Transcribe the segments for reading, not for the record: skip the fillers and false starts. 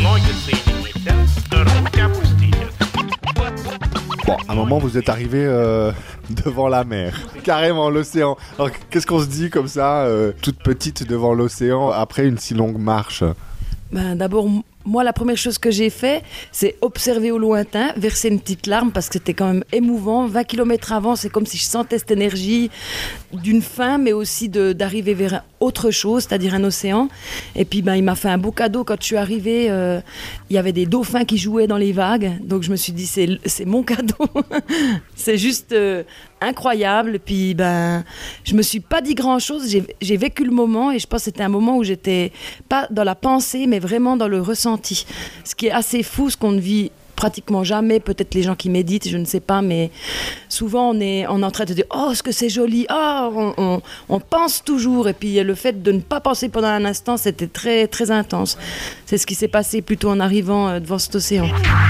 Bon, à un moment, vous êtes arrivé devant la mer, carrément l'océan. Alors, qu'est-ce qu'on se dit comme ça, toute petite devant l'océan, après une si longue marche ? D'abord, moi, la première chose que j'ai fait, c'est observer au lointain, verser une petite larme parce que c'était quand même émouvant. 20 km avant, c'est comme si je sentais cette énergie d'une faim, mais aussi d'arriver vers autre chose, c'est-à-dire un océan. Et puis, il m'a fait un beau cadeau quand je suis arrivée. Il y avait des dauphins qui jouaient dans les vagues. Donc, je me suis dit, c'est mon cadeau. C'est juste incroyable. Et puis, je me suis pas dit grand-chose. J'ai vécu le moment et je pense que c'était un moment où j'étais pas dans la pensée, mais vraiment dans le ressenti. Ce qui est assez fou, ce qu'on ne vit pratiquement jamais, peut-être les gens qui méditent, je ne sais pas, mais souvent on est en train de dire « Oh, ce que c'est joli !» on pense toujours, et puis le fait de ne pas penser pendant un instant, c'était très, très intense. C'est ce qui s'est passé plutôt en arrivant devant cet océan.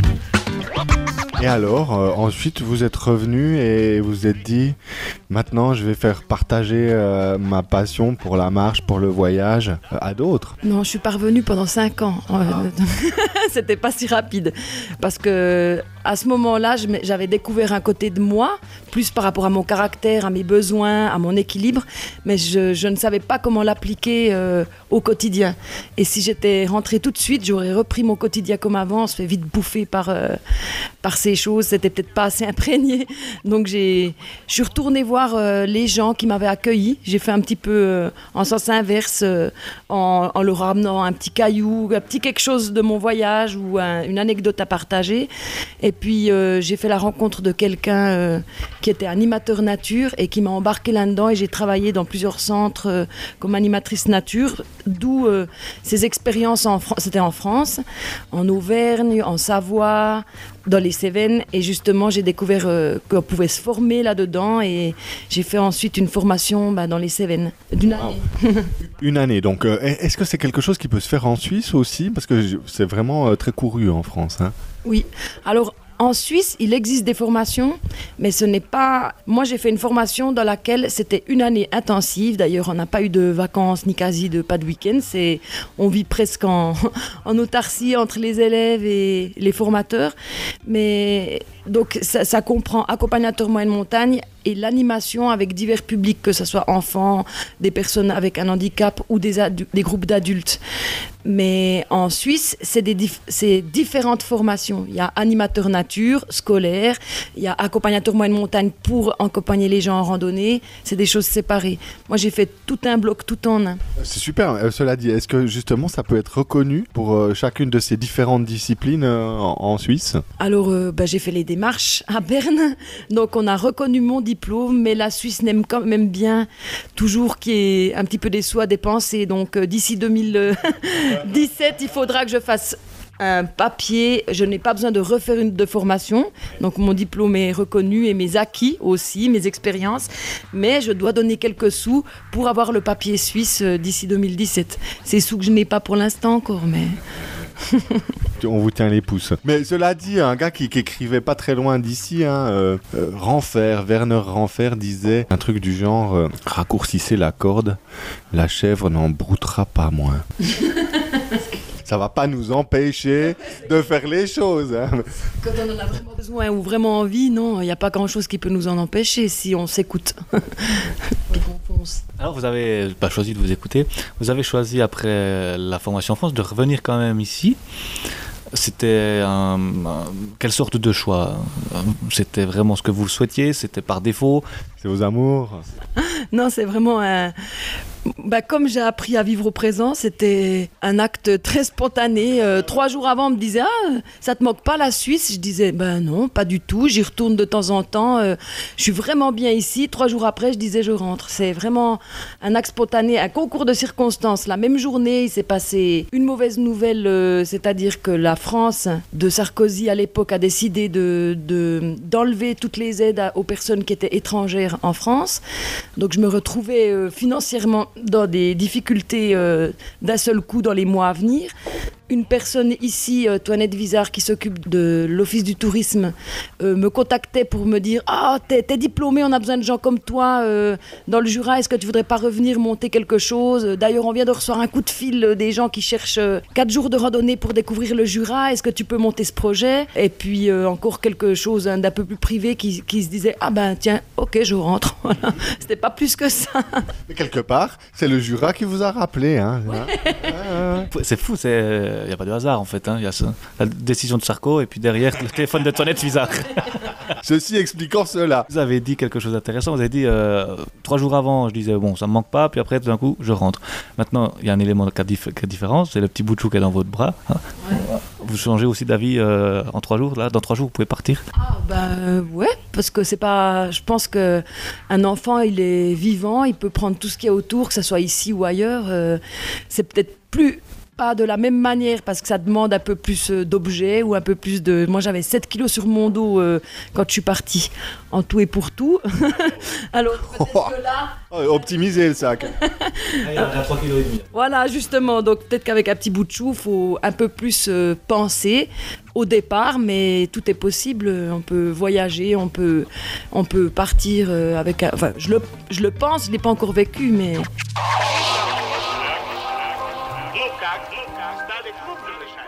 Et alors, ensuite, vous êtes revenu et vous êtes dit « Maintenant, je vais faire partager ma passion pour la marche, pour le voyage à d'autres. » Non, je suis pas revenue pendant 5 ans. C'était pas si rapide. Parce que à ce moment-là, j'avais découvert un côté de moi, plus par rapport à mon caractère, à mes besoins, à mon équilibre, mais je ne savais pas comment l'appliquer au quotidien. Et si j'étais rentrée tout de suite, j'aurais repris mon quotidien comme avant, on se fait vite bouffer par ces choses, c'était peut-être pas assez imprégné. Donc je suis retournée voir les gens qui m'avaient accueilli. J'ai fait un petit peu en sens inverse, en leur ramenant un petit caillou, un petit quelque chose de mon voyage ou une anecdote à partager. Et puis j'ai fait la rencontre de quelqu'un qui était animateur nature et qui m'a embarqué là-dedans, et j'ai travaillé dans plusieurs centres comme animatrice nature, d'où ces expériences c'était en France, en Auvergne, en Savoie, dans les Cévennes, et justement j'ai découvert qu'on pouvait se former là-dedans, et j'ai fait ensuite une formation dans les Cévennes d'une année. Une année, donc est-ce que c'est quelque chose qui peut se faire en Suisse aussi ? Parce que c'est vraiment très couru en France. Hein. Oui, alors en Suisse, il existe des formations, mais ce n'est pas... Moi, j'ai fait une formation dans laquelle c'était une année intensive. D'ailleurs, on n'a pas eu de vacances, ni quasi pas de week-end. On vit presque en autarcie entre les élèves et les formateurs. Mais donc, ça comprend accompagnateur moyenne montagne et l'animation avec divers publics, que ce soit enfants, des personnes avec un handicap ou des groupes d'adultes. Mais en Suisse, c'est différentes formations. Il y a animateur nature, scolaire, il y a accompagnateur moyenne montagne pour accompagner les gens en randonnée. C'est des choses séparées. Moi, j'ai fait tout un bloc, tout en un. C'est super. Cela dit, est-ce que justement ça peut être reconnu pour chacune de ces différentes disciplines en Suisse ? Alors, j'ai fait les démarches à Berne. Donc, on a reconnu mon diplôme, mais la Suisse n'aime quand même bien toujours qu'il y ait un petit peu des sous à dépenser. Donc, d'ici 2017, il faudra que je fasse un papier. Je n'ai pas besoin de refaire de formation. Donc, mon diplôme est reconnu et mes acquis aussi, mes expériences. Mais je dois donner quelques sous pour avoir le papier suisse d'ici 2017. C'est sous que je n'ai pas pour l'instant encore, mais... On vous tient les pouces. Mais cela dit, un gars qui écrivait pas très loin d'ici, Werner Ranfer disait un truc du genre raccourcissez la corde, la chèvre n'en broutera pas moins. Ça va pas nous empêcher de faire les choses. Hein. Quand on en a vraiment besoin ou vraiment envie, non, il n'y a pas grand-chose qui peut nous en empêcher si on s'écoute. Alors vous avez pas choisi de vous écouter, vous avez choisi après la formation en France de revenir quand même ici. C'était quelle sorte de choix ? C'était vraiment ce que vous le souhaitiez ? C'était par défaut ? C'est vos amours ? Non, c'est vraiment comme j'ai appris à vivre au présent, c'était un acte très spontané. 3 jours avant, on me disait « Ah, ça te manque pas la Suisse ?» Je disais « Ben non, pas du tout, j'y retourne de temps en temps, je suis vraiment bien ici. » 3 jours après, je disais « Je rentre ». C'est vraiment un acte spontané, un concours de circonstances. La même journée, il s'est passé une mauvaise nouvelle, c'est-à-dire que la France de Sarkozy à l'époque a décidé d'enlever toutes les aides aux personnes qui étaient étrangères en France. Donc je me retrouvais financièrement dans des difficultés d'un seul coup dans les mois à venir. une personne ici, Toinette Vizard, qui s'occupe de l'office du tourisme, me contactait pour me dire « Ah, t'es diplômé, on a besoin de gens comme toi dans le Jura, est-ce que tu voudrais pas revenir monter quelque chose ?» D'ailleurs, on vient de recevoir un coup de fil des gens qui cherchent 4 jours de randonnée pour découvrir le Jura, est-ce que tu peux monter ce projet? Et puis encore quelque chose d'un peu plus privé qui se disait « Ah ben tiens, ok, je rentre. » Voilà. C'était pas plus que ça. Mais quelque part, c'est le Jura qui vous a rappelé. Hein. C'est fou, il n'y a pas de hasard en fait. Il y a la décision de Sarko et puis derrière le téléphone de Toinette Vizard. Ceci expliquant cela. Vous avez dit quelque chose d'intéressant. Vous avez dit 3 jours avant, je disais bon, ça me manque pas. Puis après, tout d'un coup, je rentre. Maintenant, il y a un élément qui est différent. C'est le petit bout de chou qui est dans votre bras. Hein. Ouais. Vous changez aussi d'avis en 3 jours. Là, dans 3 jours, vous pouvez partir. Ouais, parce que c'est pas. Je pense que un enfant, il est vivant, il peut prendre tout ce qu'il y a autour, que ce soit ici ou ailleurs. C'est peut-être plus. Pas de la même manière parce que ça demande un peu plus d'objets ou un peu plus de... Moi j'avais 7 kilos sur mon dos quand je suis partie, en tout et pour tout. Alors peut-être que là... optimiser le sac. Il y a 3,5 kg. Voilà, justement, donc peut-être qu'avec un petit bout de chou, il faut un peu plus penser au départ, mais tout est possible, on peut voyager, on peut partir avec... Enfin, je le pense, je ne l'ai pas encore vécu, mais... Lucas, dale club de